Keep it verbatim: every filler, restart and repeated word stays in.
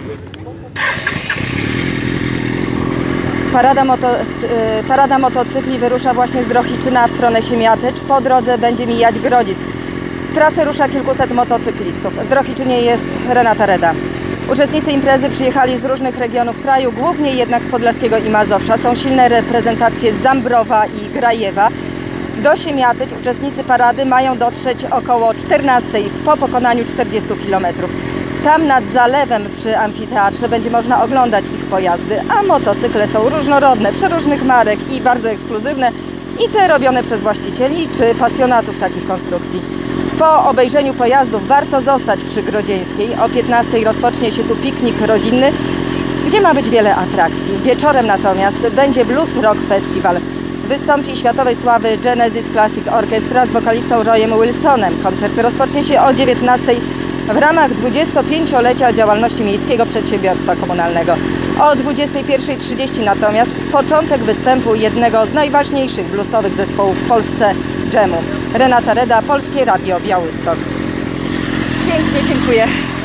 Parada, moto, parada motocykli wyrusza właśnie z Drohiczyna w stronę Siemiatycz. Po drodze będzie mijać Grodzisk. W trasę rusza kilkuset motocyklistów. W Drohiczynie jest Renata Reda. Uczestnicy imprezy przyjechali z różnych regionów kraju, głównie jednak z Podlaskiego i Mazowsza. Są silne reprezentacje z Zambrowa i Grajewa. Do Siemiatycz uczestnicy parady mają dotrzeć około czternastej po pokonaniu czterdziestu kilometrów. Tam nad zalewem przy amfiteatrze będzie można oglądać ich pojazdy, a motocykle są różnorodne, przeróżnych marek i bardzo ekskluzywne, i te robione przez właścicieli czy pasjonatów takich konstrukcji. Po obejrzeniu pojazdów warto zostać przy Grodzieńskiej. O piętnastej rozpocznie się tu piknik rodzinny, gdzie ma być wiele atrakcji. Wieczorem natomiast będzie Blues Rock Festival. Wystąpi światowej sławy Genesis Classic Orchestra z wokalistą Royem Wilsonem. Koncert rozpocznie się o dziewiętnastej w ramach dwudziestopięciolecia działalności Miejskiego Przedsiębiorstwa Komunalnego. O dwudziestej pierwszej trzydzieści natomiast początek występu jednego z najważniejszych bluesowych zespołów w Polsce, Dżemu. Renata Reda, Polskie Radio Białystok. Pięknie, dziękuję.